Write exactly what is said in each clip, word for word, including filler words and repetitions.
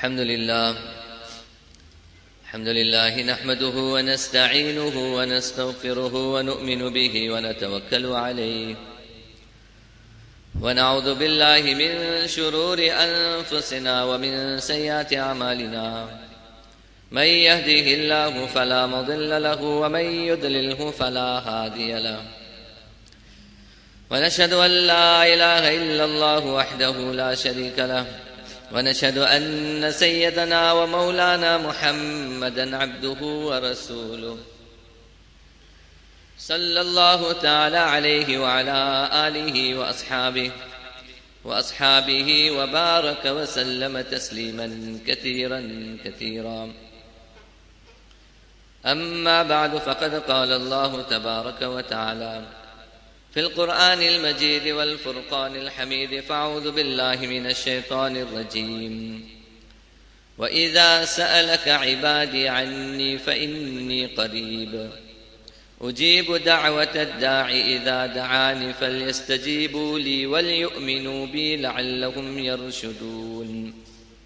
الحمد لله الحمد لله نحمده ونستعينه ونستغفره ونؤمن به ونتوكل عليه ونعوذ بالله من شرور أنفسنا ومن سيئات أعمالنا من يهده الله فلا مضل له ومن يضلله فلا هادي له ونشهد أن لا إله إلا الله وحده لا شريك له ونشهد أن سيدنا ومولانا محمدا عبده ورسوله صلى الله تعالى عليه وعلى آله وأصحابه وأصحابه وبارك وسلم تسليما كثيرا كثيرا أما بعد فقد قال الله تبارك وتعالى في القرآن المجيد والفرقان الحميد فأعوذ بالله من الشيطان الرجيم وإذا سألك عبادي عني فإني قريب أجيب دعوة الداع إذا دعاني فليستجيبوا لي وليؤمنوا بي لعلهم يرشدون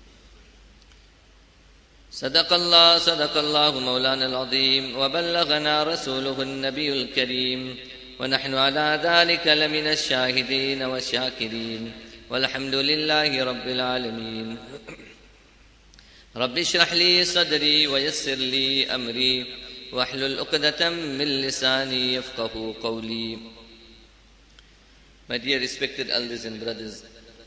صدق الله صدق الله مولانا العظيم وبلغنا رسوله النبي الكريم ونحن على ذلك لمن الشاهدين والشاكرين والحمد لله رب العالمين رب اشرح لي صدري ويسر لي أمري واحلل عقدة من لساني يفقه قولي. My dear respected elders and brothers,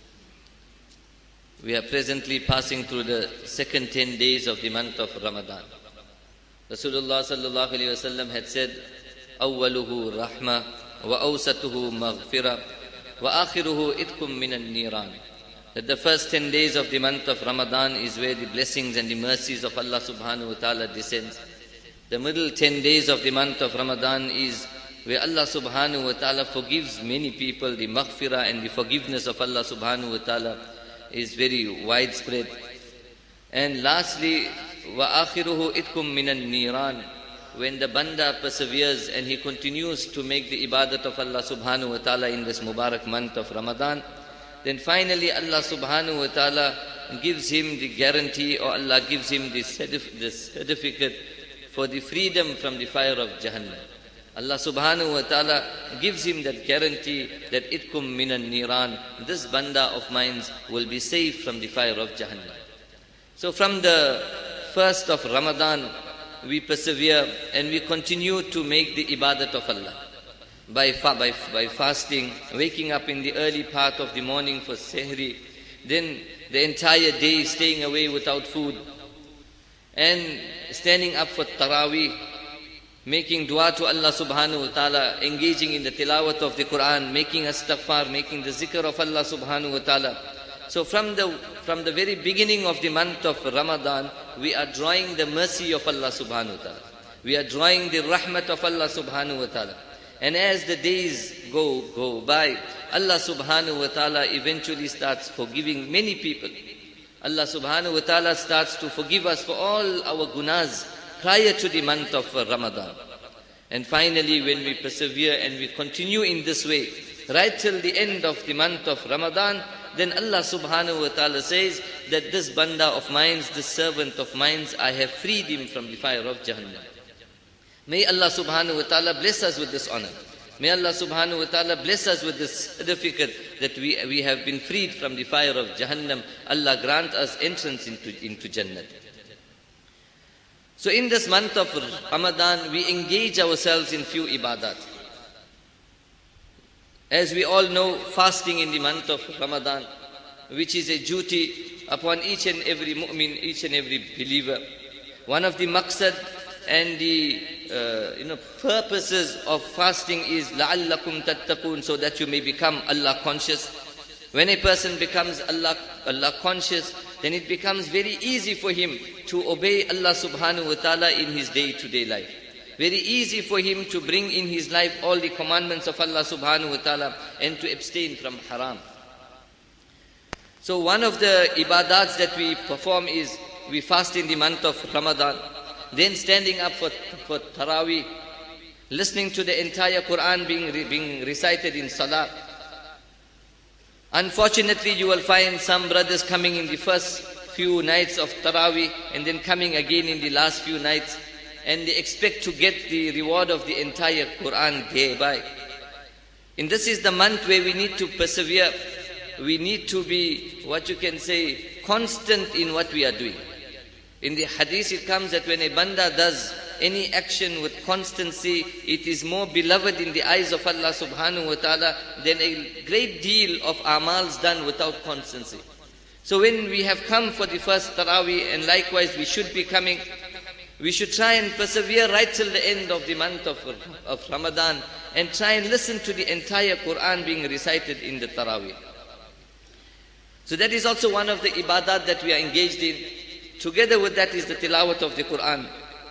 we are presently passing through the second ten days of the month of Ramadan. Rasulullah sallallahu alayhi wa sallam had said, أوله رحمة وأوسطه مغفرة وآخره إتكم من النيران. That the first ten days of the month of Ramadan is where the blessings and the mercies of Allah subhanahu wa ta'ala descends. The middle ten days of the month of Ramadan is where Allah subhanahu wa ta'ala forgives many people. The maghfirah and the forgiveness of Allah subhanahu wa ta'ala is very widespread. And lastly, وآخره إتكم من النيران. When the banda perseveres and he continues to make the ibadat of Allah subhanahu wa ta'ala in this Mubarak month of Ramadan, then finally Allah subhanahu wa ta'ala gives him the guarantee, or Allah gives him the certificate for the freedom from the fire of Jahannam. Allah subhanahu wa ta'ala gives him that guarantee that itkum minan niran, this banda of mine will be safe from the fire of Jahannam. So from the first of Ramadan, we persevere and we continue to make the ibadat of Allah by, fa by, by fasting, waking up in the early part of the morning for sehri, then the entire day staying away without food, and standing up for Taraweeh, making dua to Allah subhanahu wa ta'ala, engaging in the tilawat of the Quran, making astaghfar, making the zikr of Allah subhanahu wa ta'ala. So from the, from the very beginning of the month of Ramadan, we are drawing the mercy of Allah subhanahu wa ta'ala. We are drawing the rahmat of Allah subhanahu wa ta'ala. And as the days go, go by, Allah subhanahu wa ta'ala eventually starts forgiving many people. Allah subhanahu wa ta'ala starts to forgive us for all our gunas prior to the month of Ramadan. And finally, when we persevere and we continue in this way, right till the end of the month of Ramadan, then Allah subhanahu wa ta'ala says that this banda of mine, this servant of mine, I have freed him from the fire of Jahannam. May Allah subhanahu wa ta'ala bless us with this honor. May Allah subhanahu wa ta'ala bless us with this certificate that we, we have been freed from the fire of Jahannam. Allah grant us entrance into, into Jannah. So in this month of Ramadan, we engage ourselves in few ibadat. As we all know, fasting in the month of Ramadan, which is a duty upon each and every mu'min, each and every believer. One of the maqsad and the uh, you know, purposes of fasting is لَعَلَّكُمْ تَتَّقُونَ, so that you may become Allah conscious. When a person becomes Allah, Allah conscious, then it becomes very easy for him to obey Allah subhanahu wa ta'ala in his day-to-day life. Very easy for him to bring in his life all the commandments of Allah subhanahu wa ta'ala and to abstain from haram. So one of the ibadats that we perform is we fast in the month of Ramadan, then standing up for, for Taraweeh, listening to the entire Quran being, being recited in Salah, Unfortunately, you will find some brothers coming in the first few nights of Taraweeh and then coming again in the last few nights, and they expect to get the reward of the entire Quran thereby. And this is the month where we need to persevere. We need to be, what you can say, constant in what we are doing. In the hadith it comes that when a banda does any action with constancy, it is more beloved in the eyes of Allah subhanahu wa ta'ala than a great deal of amals done without constancy. So when we have come for the first Taraweeh, and likewise we should be coming, we should try and persevere right till the end of the month of, of Ramadan, and try and listen to the entire Quran being recited in the Taraweeh. So that is also one of the ibadat that we are engaged in. Together with that is the tilawat of the Quran.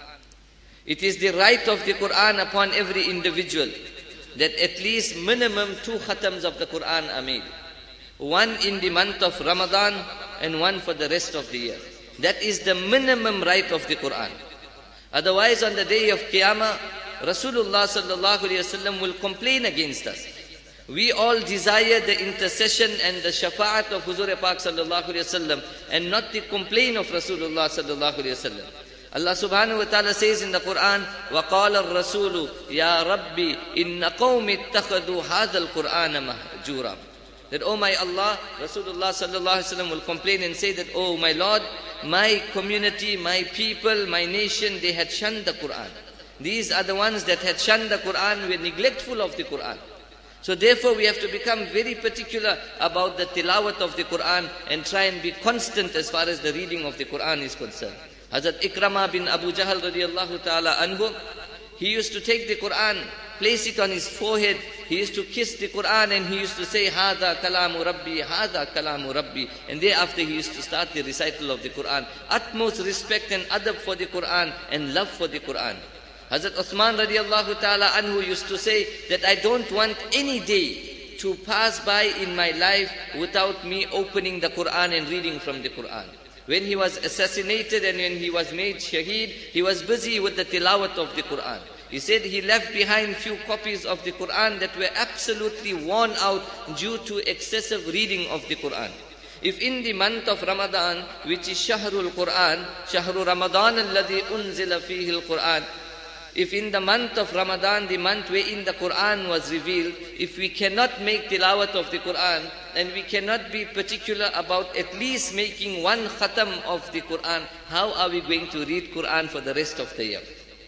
It is the right of the Quran upon every individual that at least minimum two khatams of the Quran are made. One in the month of Ramadan and one for the rest of the year. That is the minimum right of the Quran. Otherwise on the day of Qiyamah, Rasulullah sallallahu alayhi wasallam will complain against us. We all desire the intercession and the shafa'at of Huzur Pak sallallahu alayhi wasallam, and not the complaint of Rasulullah sallallahu alayhi wasallam. Allah subhanahu wa ta'ala says in the Quran, وَقَالَ الرَّسُولُ يَا رَبِّي إِنَّ قَوْمِ اتَّخَذُوا هَذَا الْقُرْآنَ مَهْجُورًا. That, oh my Allah, Rasulullah sallallahu alayhi wasallam will complain and say that, oh my Lord, my community, my people, my nation, they had shunned the Quran. These are the ones that had shunned the Quran, were neglectful of the Quran. So therefore we have to become very particular about the tilawat of the Quran and try and be constant as far as the reading of the Quran is concerned. Hazrat Ikramah bin Abu Jahl radiallahu ta'ala anhu, he used to take the Quran, place it on his forehead, he used to kiss the Quran and he used to say, Hada kalamu Rabbi, Hada kalamu Rabbi. And thereafter he used to start the recital of the Quran. Utmost respect and adab for the Quran and love for the Quran. Hazrat Uthman radiallahu ta'ala anhu used to say that I don't want any day to pass by in my life without me opening the Quran and reading from the Quran. When he was assassinated and when he was made shaheed, he was busy with the tilawat of the Quran. He said he left behind few copies of the Quran that were absolutely worn out due to excessive reading of the Quran. If in the month of Ramadan, which is Shahrul Quran, Shahru Ramadan alladhi unzila fihi al-Quran, if in the month of Ramadan, the month wherein the Quran was revealed, if we cannot make tilawat of the Quran, and we cannot be particular about at least making one khatam of the Quran, how are we going to read Quran for the rest of the year?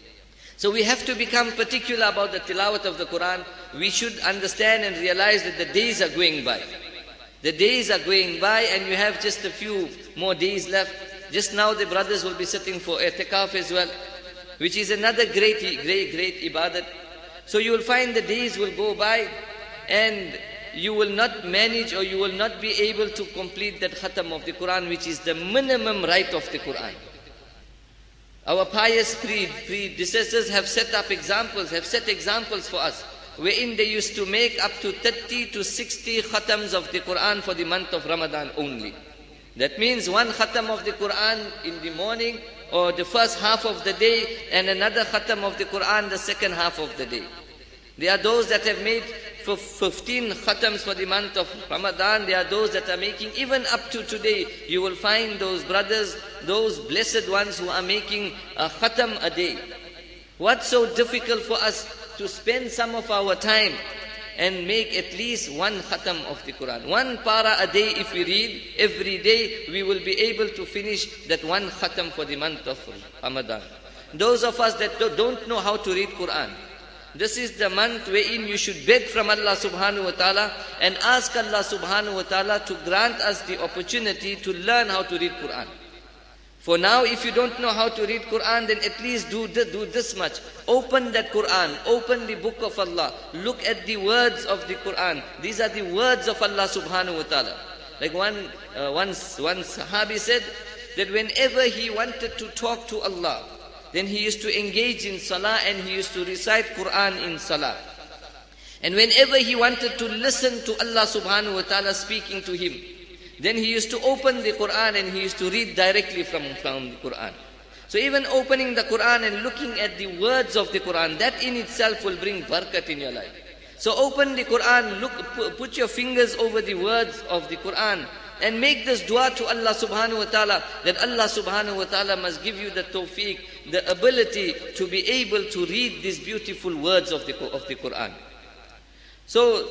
So we have to become particular about the tilawat of the Quran. We should understand and realize that the days are going by. The days are going by and you have just a few more days left. Just now the brothers will be sitting for i'tikaf as well, which is another great, great, great ibadat. So you will find the days will go by and you will not manage or you will not be able to complete that khatam of the Quran, which is the minimum right of the Quran. Our pious predecessors have set up examples, have set examples for us, wherein they used to make up to thirty to sixty khatams of the Quran for the month of Ramadan only. That means one khatam of the Quran in the morning or the first half of the day, and another khatam of the Quran the second half of the day. There are those that have made fifteen khatams for the month of Ramadan. There are those that are making, even up to today, you will find those brothers, those blessed ones who are making a khatam a day. What's so difficult for us to spend some of our time and make at least one khatam of the Quran? One para a day if we read, every day we will be able to finish that one khatam for the month of Ramadan. Those of us that don't know how to read Quran, this is the month wherein you should beg from Allah subhanahu wa ta'ala and ask Allah subhanahu wa ta'ala to grant us the opportunity to learn how to read Quran. For now, if you don't know how to read Quran, then at least do, do this much. Open that Quran, open the book of Allah, look at the words of the Quran. These are the words of Allah subhanahu wa ta'ala. Like one, uh, once, one Sahabi said that whenever he wanted to talk to Allah, then he used to engage in salah and he used to recite Quran in salah. And whenever he wanted to listen to Allah subhanahu wa ta'ala speaking to him, then he used to open the Quran and he used to read directly from, from the Quran. So even opening the Quran and looking at the words of the Quran, that in itself will bring barakat in your life. So open the Quran, look, put your fingers over the words of the Quran and make this dua to Allah subhanahu wa ta'ala, that Allah subhanahu wa ta'ala must give you the tawfiq, the ability to be able to read these beautiful words of the, of the Quran. So,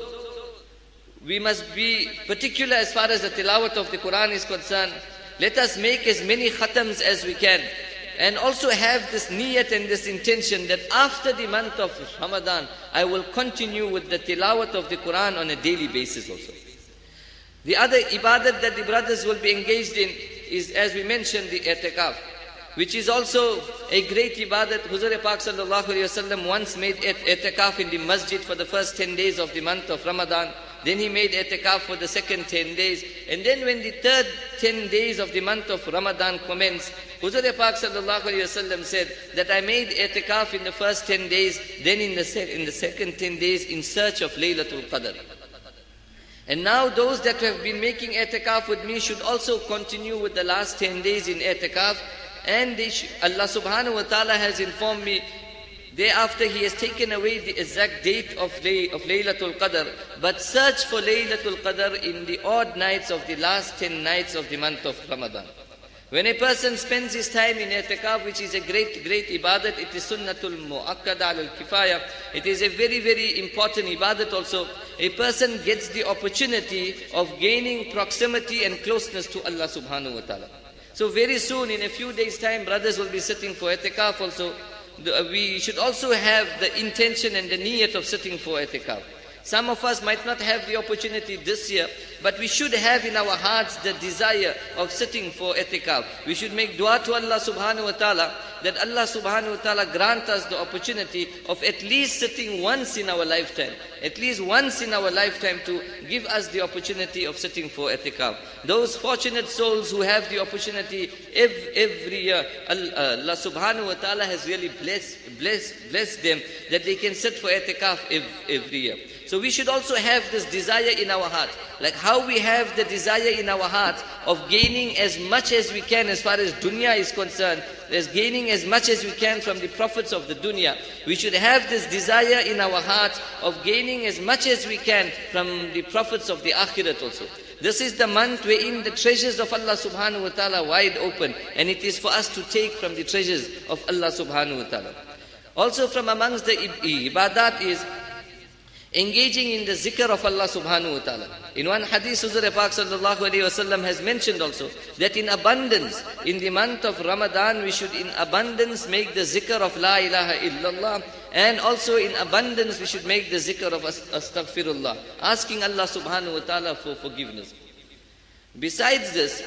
we must be particular as far as the tilawat of the Quran is concerned. Let us make as many khatams as we can. And also have this niyat and this intention that after the month of Ramadan, I will continue with the tilawat of the Quran on a daily basis also. The other ibadat that the brothers will be engaged in is, as we mentioned, the i'tikaf, which is also a great ibadat. Huzur Pak sallallahu alayhi wa sallam once made i'tikaf in the masjid for the first ten days of the month of Ramadan. Then he made i'tikaf for the second ten days. And then when the third ten days of the month of Ramadan commenced, Huzur Pak sallallahu alayhi wa sallam said that I made i'tikaf in the first ten days, then in the, se in the second ten days in search of Laylatul Qadr. And now those that have been making i'tikaf with me should also continue with the last ten days in i'tikaf. And they Allah subhanahu wa ta'ala has informed me, thereafter He has taken away the exact date of, Lay, of Laylatul Qadr, but search for Laylatul Qadr in the odd nights of the last ten nights of the month of Ramadan. When a person spends his time in i'tikaf, which is a great, great ibadat, it is sunnatul mu'akkada al-kifaya. It is a very, very important ibadat also. A person gets the opportunity of gaining proximity and closeness to Allah subhanahu wa ta'ala. So very soon, in a few days' time, brothers will be sitting for i'tikaf also. We should also have the intention and the niyat of sitting for i'tikaf. Some of us might not have the opportunity this year, but we should have in our hearts the desire of sitting for i'tikaf. We should make dua to Allah subhanahu wa ta'ala that Allah subhanahu wa ta'ala grant us the opportunity of at least sitting once in our lifetime. At least once in our lifetime to give us the opportunity of sitting for i'tikaf. Those fortunate souls who have the opportunity every, every year, Allah subhanahu wa ta'ala has really blessed, blessed, blessed them that they can sit for i'tikaf every year. So we should also have this desire in our heart. Like how we have the desire in our heart of gaining as much as we can as far as dunya is concerned, as gaining as much as we can from the profits of the dunya. We should have this desire in our heart of gaining as much as we can from the profits of the akhirat also. This is the month wherein the treasures of Allah subhanahu wa ta'ala are wide open, and it is for us to take from the treasures of Allah subhanahu wa ta'ala. Also from amongst the ibadat is engaging in the zikr of Allah subhanahu wa ta'ala. In one hadith, Huzur Pak sallallahu alayhi wa sallam has mentioned also that in abundance, in the month of Ramadan, we should in abundance make the zikr of La ilaha illallah, and also in abundance we should make the zikr of astaghfirullah, asking Allah subhanahu wa ta'ala for forgiveness. Besides this,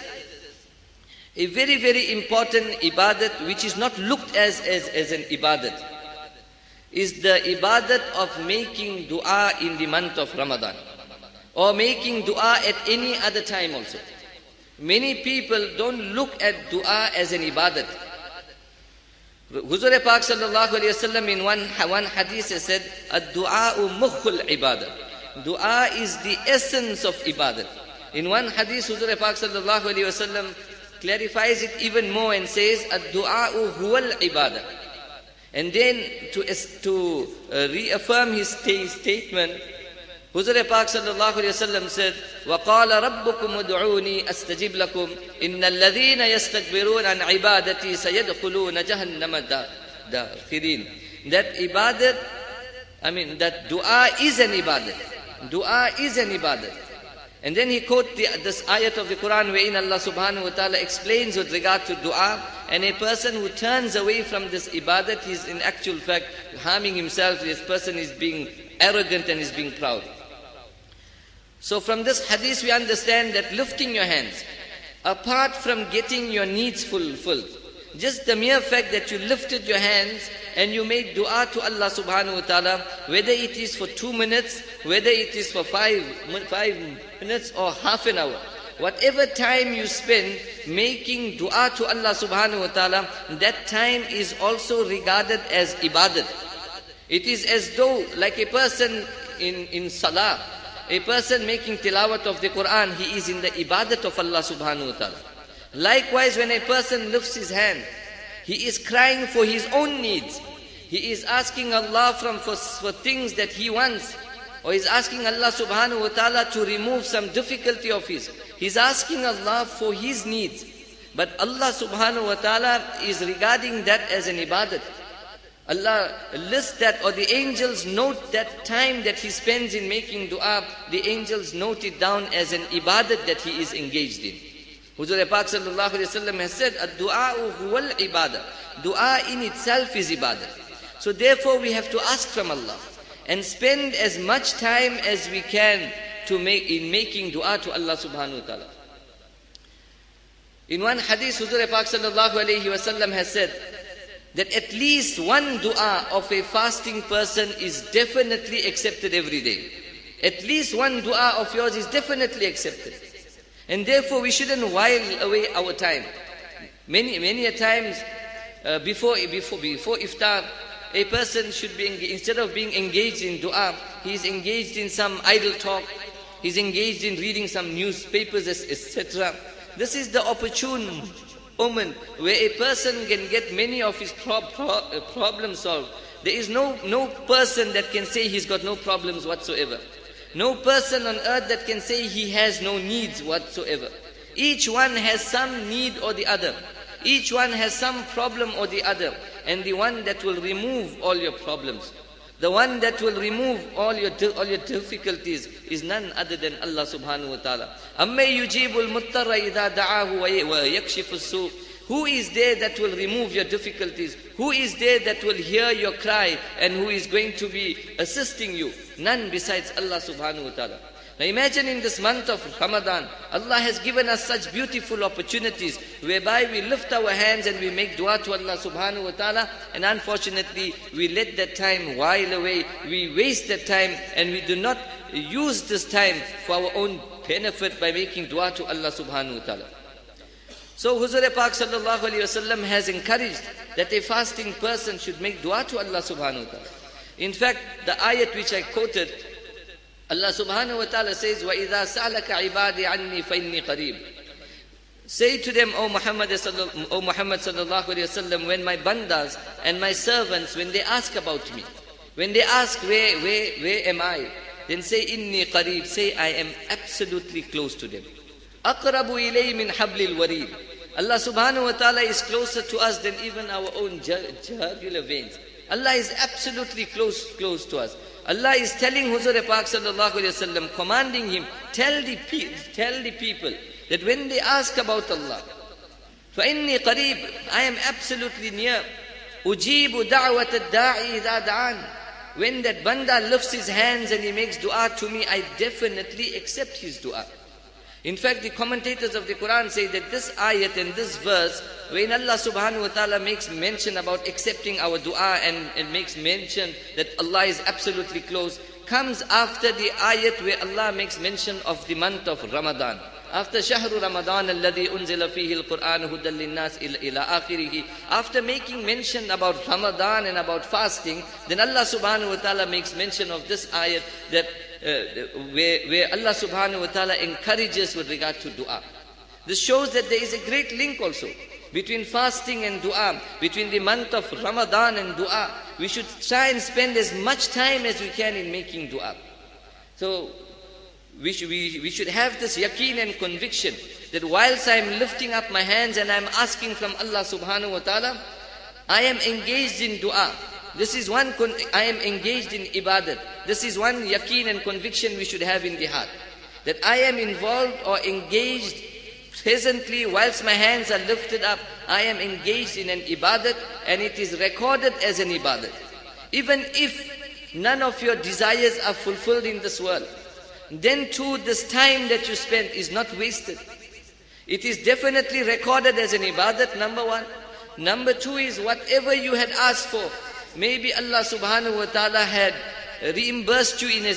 a very very important ibadat which is not looked as, as, as an ibadat is the ibadat of making dua in the month of Ramadan, or making dua at any other time also. Many people don't look at dua as an ibadat. Huzur Pak sallallahu alayhi wa sallam in one, one hadith has said, ad-du'a'u mukhul ibadah. Dua is the essence of ibadat. In one hadith, Huzur Pak sallallahu alayhi wa sallam clarifies it even more and says, ad-du'a'u huwal ibadah. And then to, to uh, reaffirm his sta statement, Huzur Pak sallallahu alayhi wa sallam said, وَقَالَ رَبُّكُمُ ادْعُونِي أَسْتَجِبْ لَكُمْ إِنَّ الَّذِينَ يَسْتَكْبِرُونَ عَنْ عِبَادَتِي سَيَدْخُلُونَ جَهَنَّمَ دَاخِرِينَ. That ibadat, I mean that dua is an ibadat. Dua is an ibadat. And then he quote the, this ayat of the Quran wherein Allah subhanahu wa ta'ala explains with regard to dua, and a person who turns away from this ibadat, he is in actual fact harming himself. This person is being arrogant and is being proud. So from this hadith we understand that lifting your hands, apart from getting your needs fulfilled, just the mere fact that you lifted your hands and you made dua to Allah subhanahu wa ta'ala, whether it is for two minutes, whether it is for five, five minutes or half an hour, whatever time you spend making dua to Allah subhanahu wa ta'ala, that time is also regarded as ibadat. It is as though like a person in, in salah, a person making tilawat of the Quran, he is in the ibadat of Allah subhanahu wa ta'ala. Likewise, when a person lifts his hand, he is crying for his own needs. He is asking Allah from for, for things that he wants, or is asking Allah subhanahu wa ta'ala to remove some difficulty of his. He's asking Allah for his needs. But Allah subhanahu wa ta'ala is regarding that as an ibadat. Allah lists that, or the angels note that time that he spends in making dua, the angels note it down as an ibadat that he is engaged in. Huzur Pak sallallahu alayhi wa sallam has said, ad-du'a'u huwal ibadah. Dua in itself is ibadah. So therefore we have to ask from Allah and spend as much time as we can to make in making dua to Allah subhanahu wa ta'ala. In one hadith, Huzur Pak sallallahu alayhi wa sallam has said that at least one dua of a fasting person is definitely accepted every day. At least one dua of yours is definitely accepted. And therefore we shouldn't while away our time. Many, many a times uh, before, before, before iftar, a person should be, instead of being engaged in dua, he is engaged in some idle talk, he's engaged in reading some newspapers, et cetera. This is the opportune moment where a person can get many of his pro pro uh, problems solved. There is no, no person that can say he's got no problems whatsoever. No person on earth that can say he has no needs whatsoever. Each one has some need or the other. Each one has some problem or the other. And the one that will remove all your problems, the one that will remove all your all your difficulties is none other than Allah subhanahu wa ta'ala. أَمَّنْ يُجِيبُ الْمُضْطَرَّ إِذَا دَعَاهُ وَيَكْشِفُ السُّوءَ. Who is there that will remove your difficulties? Who is there that will hear your cry and who is going to be assisting you? None besides Allah subhanahu wa ta'ala. Now imagine in this month of Ramadan, Allah has given us such beautiful opportunities whereby we lift our hands and we make dua to Allah subhanahu wa ta'ala, and unfortunately we let that time while away, we waste that time and we do not use this time for our own benefit by making dua to Allah subhanahu wa ta'ala. So Huzur Pak sallallahu alayhi wa sallam has encouraged that a fasting person should make dua to Allah subhanahu wa ta'ala. In fact, the ayat which I quoted, Allah subhanahu wa ta'ala says, وَإِذَا سَأْلَكَ عِبَادِي عَنِّي فَإِنِّي قَرِيبٌ. Say to them, O Muhammad, O Muhammad sallallahu alayhi wa sallam, when my bandas and my servants, when they ask about me, when they ask where, where, where am I, then say, إِنِّي قَرِيب, say I am absolutely close to them. أَقْرَبُ إِلَيْهِ مِنْ حَبْلِ الْوَرِيدِ. Allah subhanahu wa ta'ala is closer to us than even our own jugular veins. Allah is absolutely close, close to us. Allah is telling Huzur Pak sallallahu alayhi wa sallam, commanding him, tell the, tell the people that when they ask about Allah, فَإِنِّي قَرِيب, I am absolutely near. أُجِيبُ دَعْوَةَ الدَّاعِ إِذَا دَعَانِ. When that banda lifts his hands and he makes dua to me, I definitely accept his dua. In fact, the commentators of the Quran say that this ayat and this verse, when Allah subhanahu wa ta'ala makes mention about accepting our dua and, and makes mention that Allah is absolutely close, comes after the ayat where Allah makes mention of the month of Ramadan. After Shahru Ramadan alladhi unzila fihi al-Quran hudan lin-nas ila akhirih. After making mention about Ramadan and about fasting, then Allah subhanahu wa ta'ala makes mention of this ayat that uh, where, where Allah subhanahu wa ta'ala encourages with regard to dua. This shows that there is a great link also between fasting and dua, between the month of Ramadan and dua. We should try and spend as much time as we can in making dua. So we should, we, we should have this yaqeen and conviction that whilst I am lifting up my hands and I am asking from Allah subhanahu wa ta'ala, I am engaged in dua. This is one, I am engaged in ibadat. This is one yaqeen and conviction we should have in the heart. That I am involved or engaged presently whilst my hands are lifted up, I am engaged in an ibadat and it is recorded as an ibadat. Even if none of your desires are fulfilled in this world, then too this time that you spent is not wasted. It is definitely recorded as an ibadat, number one. Number two is whatever you had asked for, maybe Allah subhanahu wa ta'ala had reimbursed you in, a,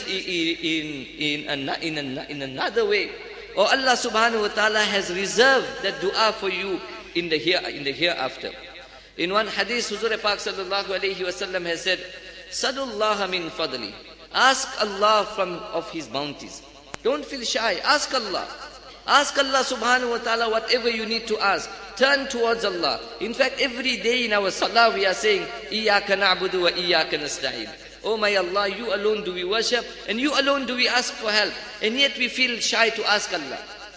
in, in, a, in, a, in another way. Or Allah subhanahu wa ta'ala has reserved that dua for you in the, here, in the hereafter. In one hadith, Huzur Pak sallallahu alayhi wa sallam has said, Sadullaha min fadli. Ask Allah from of His bounties. Don't feel shy. Ask Allah. Ask Allah subhanahu wa ta'ala whatever you need to ask. Turn towards Allah. In fact, every day in our salah we are saying, Iyaka na'budu wa iyaka nasta'in. Oh my Allah, you alone do we worship and you alone do we ask for help. And yet we feel shy to ask Allah.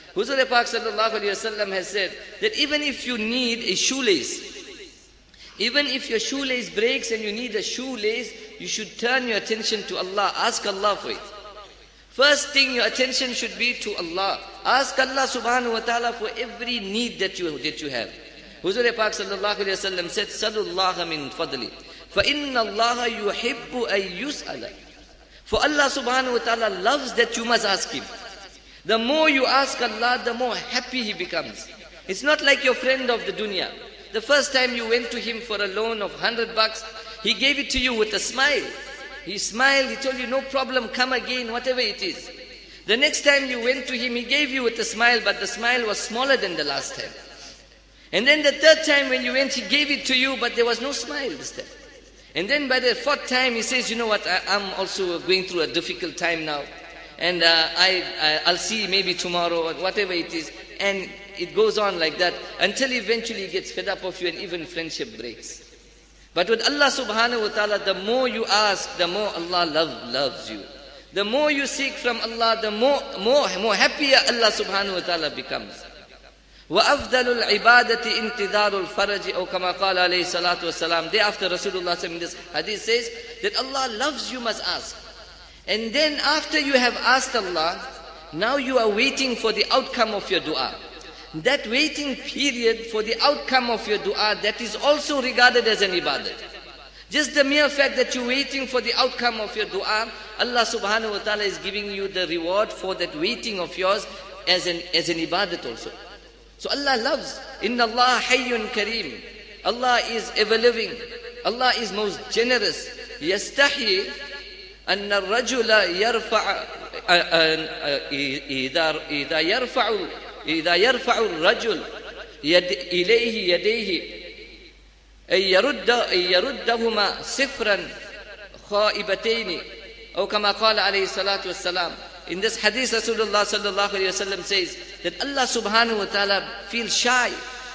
Huzur Pak sallallahu alayhi wasallam has said that even if you need a shoelace, even if your shoelace breaks and you need a shoelace, you should turn your attention to Allah. Ask Allah for it. First thing, your attention should be to Allah. Ask Allah subhanahu wa ta'ala for every need that you, that you have. Huzur Pak sallallahu alayhi wasallam said, Salullaha min fadli. Fa inna Allah yuhibbu ay yus'ala. For Allah subhanahu wa ta'ala loves that you must ask Him. The more you ask Allah, the more happy He becomes. It's not like your friend of the dunya. The first time you went to him for a loan of hundred bucks, he gave it to you with a smile. He smiled, he told you, no problem, come again, whatever it is. The next time you went to him, he gave you with a smile, but the smile was smaller than the last time. And then the third time when you went, he gave it to you, but there was no smile this time. And then by the fourth time, he says, you know what, I, I'm also going through a difficult time now. And uh, I, I, I'll see maybe tomorrow or whatever it is. And it goes on like that until eventually he gets fed up of you and even friendship breaks. But with Allah subhanahu wa ta'ala, the more you ask, the more Allah love, loves you. The more you seek from Allah, the more, more, more happier Allah subhanahu wa ta'ala becomes. وَأَفْضَلُ الْعِبَادَةِ إِنْتِظَارُ الْفَرَجِ أو كما قال عليه الصلاة والسلام. Thereafter Rasulullah in this hadith says that Allah loves you must ask. And then after you have asked Allah, now you are waiting for the outcome of your dua. That waiting period for the outcome of your dua, that is also regarded as an ibadat. Just the mere fact that you're waiting for the outcome of your dua, Allah subhanahu wa ta'ala is giving you the reward for that waiting of yours as an, as an ibadat also. So Allah loves. Inna Allah hayyun kareem. Allah is ever living. Allah is most generous. Yastahi أن الرجل يرفع إذا إذا يرفع إذا يرفع الرجل يد إليه يديه أن يرد أن يردهما صفرا خائبتين أو كما قال عليه الصلاة والسلام. In this hadith, Rasulullah sallallahu alayhi wa sallam says that Allah subhanahu wa ta'ala feels shy.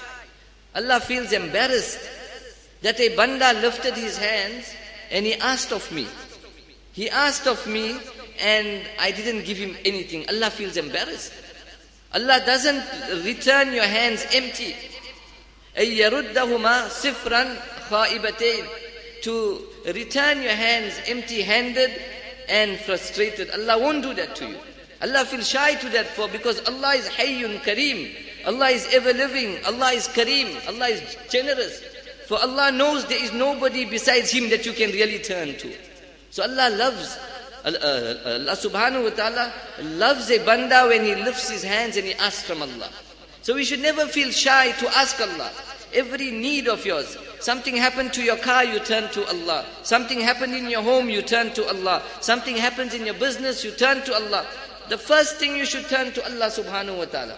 Allah feels embarrassed that a banda lifted his hands and he asked of me. He asked of me and I didn't give him anything. Allah feels embarrassed. Allah doesn't return your hands empty. أَن يَرُدَّهُمَا صِفْرًا خَائِبَتَيْنِ. To return your hands empty-handed and frustrated. Allah won't do that to you. Allah feels shy to that for because Allah is Hayyun Kareem. Allah is ever living. Allah is Kareem. Allah is generous. For Allah knows there is nobody besides Him that you can really turn to. So Allah loves, Allah subhanahu wa ta'ala loves a banda when he lifts his hands and he asks from Allah. So we should never feel shy to ask Allah. Every need of yours. Something happened to your car, you turn to Allah. Something happened in your home, you turn to Allah. Something happens in your business, you turn to Allah. The first thing you should turn to Allah subhanahu wa ta'ala.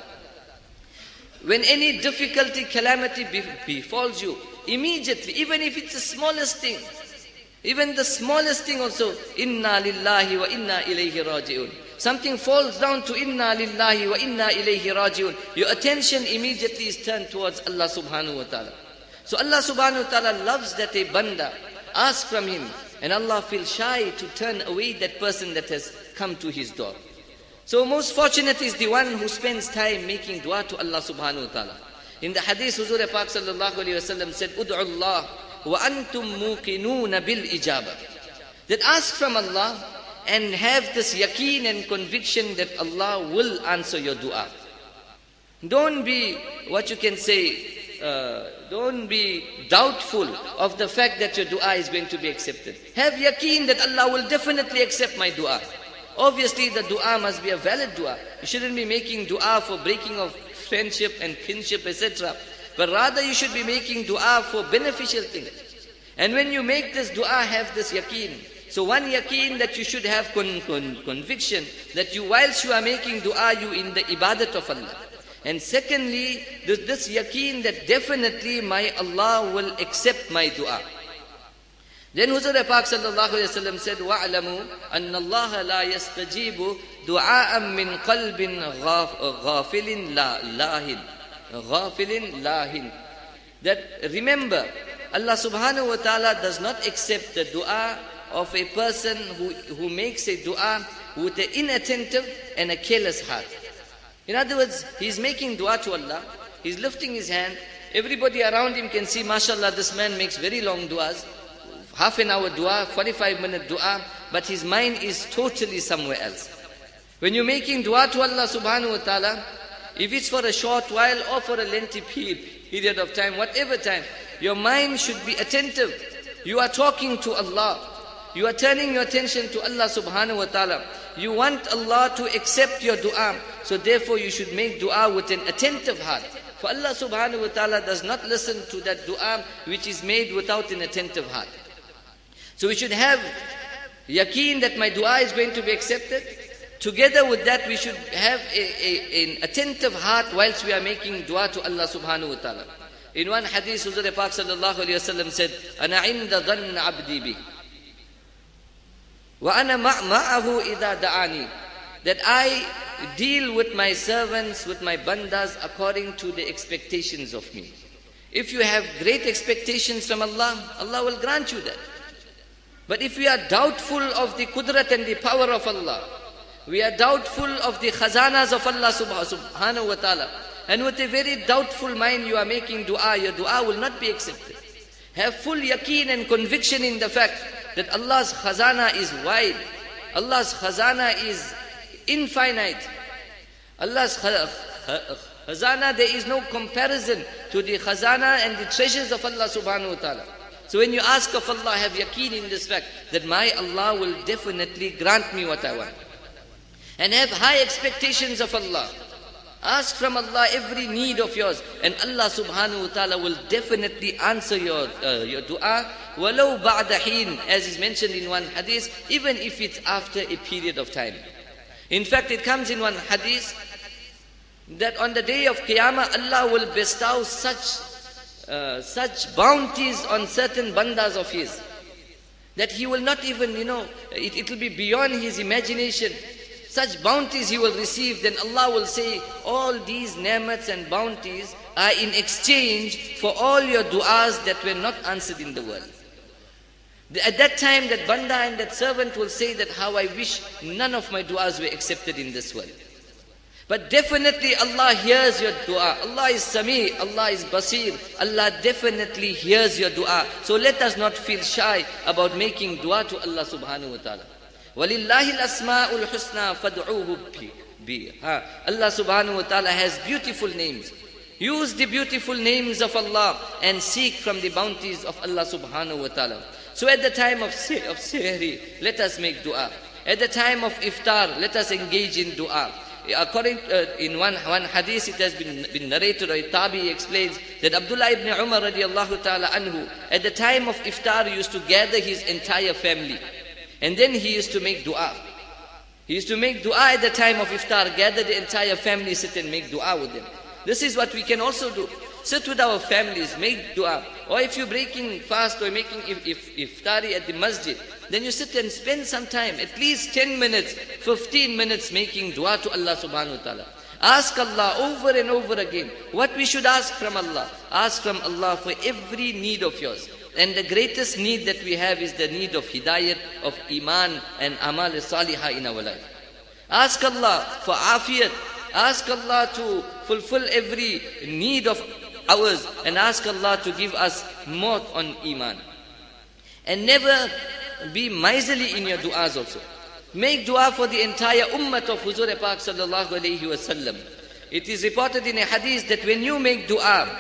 When any difficulty, calamity befalls you, immediately, even if it's the smallest thing, even the smallest thing also, inna lillahi wa inna ilayhi raji'un. Something falls down to inna lillahi wa inna ilayhi raji'un. Your attention immediately is turned towards Allah subhanahu wa ta'ala. So Allah subhanahu wa ta'ala loves that a banda asks from Him, and Allah feels shy to turn away that person that has come to His door. So most fortunate is the one who spends time making dua to Allah subhanahu wa ta'ala. In the hadith, Huzur Pak sallallahu alayhi wa sallam said, Ud'u Allah wa antum muqinuna bil ijaba. That ask from Allah and have this yaqeen and conviction that Allah will answer your dua. Don't be, what you can say, uh, don't be doubtful of the fact that your dua is going to be accepted. Have yaqeen that Allah will definitely accept my dua. Obviously the dua must be a valid dua. You shouldn't be making dua for breaking of friendship and kinship, et cetera. But rather you should be making dua for beneficial things. And when you make this dua, have this yaqeen. So one yaqeen that you should have con con conviction that you, whilst you are making dua, you in the ibadat of Allah. And secondly, this, this yaqeen that definitely my Allah will accept my dua. Then Huzur Pak sallallahu alayhi wa sallam said, وَاعْلَمُوا أَنَّ اللَّهَ لَا يَسْتَجِيبُ دُعَاءً مِّن قَلْبٍ غَافِلٍ لَاهٍ غَافِلٍ لَاهٍ. That remember, Allah subhanahu wa ta'ala does not accept the dua of a person who, who makes a dua with an inattentive and a careless heart. In other words, he's making dua to Allah. He's lifting his hand. Everybody around him can see, mashallah, this man makes very long duas. Half an hour dua, forty-five minute dua. But his mind is totally somewhere else. When you're making dua to Allah subhanahu wa ta'ala, if it's for a short while or for a lengthy period of time, whatever time, your mind should be attentive. You are talking to Allah. You are turning your attention to Allah subhanahu wa ta'ala. You want Allah to accept your dua. So therefore you should make dua with an attentive heart. For Allah subhanahu wa ta'ala does not listen to that dua which is made without an attentive heart. So we should have yaqeen that my dua is going to be accepted. Together with that, we should have a, a, an attentive heart whilst we are making dua to Allah subhanahu wa ta'ala. In one hadith, Huzur Pak sallallahu alayhi wa sallam said, "Ana inda dhann abdi bi, wa ana ma'ahu idha da'ani." That I deal with my servants, with my bandas according to the expectations of me. If you have great expectations from Allah, Allah will grant you that. But if we are doubtful of the qudrat and the power of Allah, we are doubtful of the khazanas of Allah subhanahu wa ta'ala, and with a very doubtful mind you are making dua, your dua will not be accepted. Have full yaqeen and conviction in the fact that Allah's khazana is wide. Allah's khazana is infinite. Allah's khazana, there is no comparison to the khazana and the treasures of Allah subhanahu wa ta'ala. So when you ask of Allah, have yaqeen in this fact that my Allah will definitely grant me what I want. And have high expectations of Allah. Ask from Allah every need of yours, and Allah subhanahu wa ta'ala will definitely answer your, uh, your dua. Walau ba'da heen, as is mentioned in one hadith, even if it's after a period of time. In fact, it comes in one hadith that on the day of Qiyamah, Allah will bestow such, uh, such bounties on certain bandas of His, that He will not even, you know, it, it will be beyond His imagination. Such bounties he will receive, then Allah will say, all these ni'mats and bounties are in exchange for all your du'as that were not answered in the world. At that time, that banda and that servant will say that how I wish none of my du'as were accepted in this world. But definitely Allah hears your dua. Allah is Sami, Allah is Basir. Allah definitely hears your dua. So let us not feel shy about making dua to Allah subhanahu wa ta'ala. وَلِلَّهِ الْأَسْمَاءُ الْحُسْنَى فَادْعُوهُ بِهَا. Allah subhanahu wa ta'ala has beautiful names. Use the beautiful names of Allah and seek from the bounties of Allah subhanahu wa ta'ala. So at the time of, of Sihri, let us make dua. At the time of Iftar, let us engage in dua. According uh, in one, one hadith, it has been, been narrated, or Tabi explains that Abdullah ibn Umar radiallahu ta'ala anhu, at the time of Iftar, used to gather his entire family. And then he used to make dua. He used to make dua at the time of iftar, gather the entire family, sit and make dua with them. This is what we can also do. Sit with our families, make dua. Or if you're breaking fast or making if, if, iftari at the masjid, then you sit and spend some time, at least ten minutes, fifteen minutes making dua to Allah subhanahu wa ta'ala. Ask Allah over and over again what we should ask from Allah. Ask from Allah for every need of yours. And the greatest need that we have is the need of hidayat, of iman and amal salihah in our life. Ask Allah for afiyat. Ask Allah to fulfill every need of ours. And ask Allah to give us more on iman. And never be miserly in your du'as also. Make dua for the entire ummah of Huzur Pak sallallahu alayhi wa sallam. It is reported in a hadith that when you make dua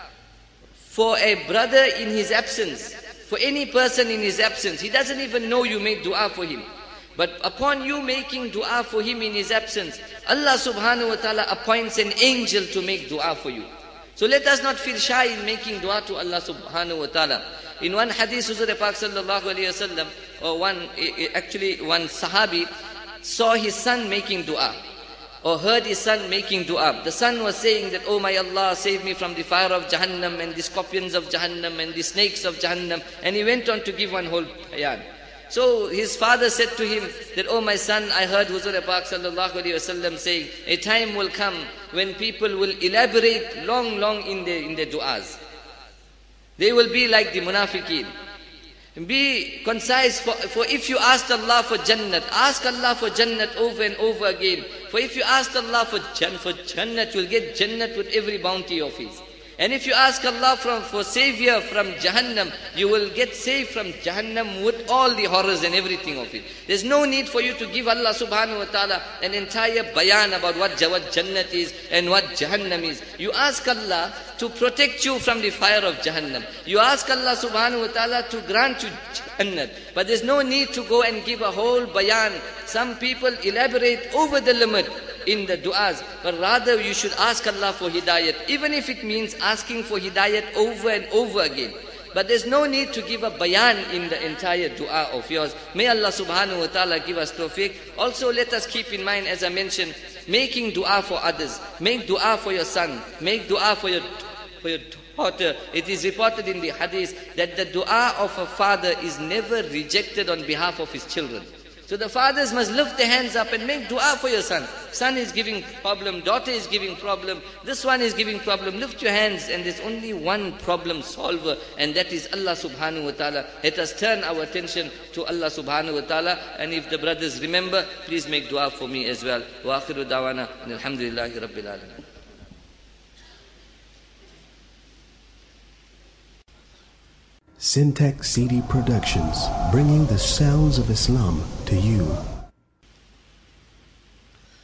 for a brother in his absence, for any person in his absence, he doesn't even know you made dua for him. But upon you making dua for him in his absence, Allah subhanahu wa ta'ala appoints an angel to make dua for you. So let us not feel shy in making dua to Allah subhanahu wa ta'ala. In one hadith, Huzur Pak sallallahu alayhi wa sallam, or one, actually one sahabi saw his son making dua, or heard his son making dua. The son was saying that, oh my Allah, save me from the fire of Jahannam and the scorpions of Jahannam and the snakes of Jahannam. And he went on to give one whole bayan. So his father said to him that, oh my son, I heard Huzur Pak sallallahu alayhi wa sallam saying, a time will come when people will elaborate long, long in their, in their du'as. They will be like the munafiqeen. Be concise, for, for if you asked Allah for Jannat, ask Allah for Jannat over and over again. For if you asked Allah for, Jan, for Jannat, you'll get Jannat with every bounty of His. And if you ask Allah from, for savior from Jahannam, you will get saved from Jahannam with all the horrors and everything of it. There's no need for you to give Allah subhanahu wa ta'ala an entire bayan about what, what Jannat is and what Jahannam is. You ask Allah to protect you from the fire of Jahannam. You ask Allah subhanahu wa ta'ala to grant you Jannat. But there's no need to go and give a whole bayan. Some people elaborate over the limit in the du'as, but rather you should ask Allah for hidayat, even if it means asking for hidayat over and over again. But there's no need to give a bayan in the entire dua of yours. May Allah subhanahu wa ta'ala give us tawfiq. Also let us keep in mind, as I mentioned, making dua for others. Make dua for your son. Make dua for your, for your daughter. It is reported in the hadith that the dua of a father is never rejected on behalf of his children. So the fathers must lift their hands up and make dua for your son. Son is giving problem, daughter is giving problem, this one is giving problem. Lift your hands, and there's only one problem solver, and that is Allah subhanahu wa ta'ala. Let us turn our attention to Allah subhanahu wa ta'ala. And if the brothers remember, please make dua for me as well. Wa akhiru dawana alhamdulillahi rabbil alamin. Syntax C D Productions, bringing the sounds of Islam to you.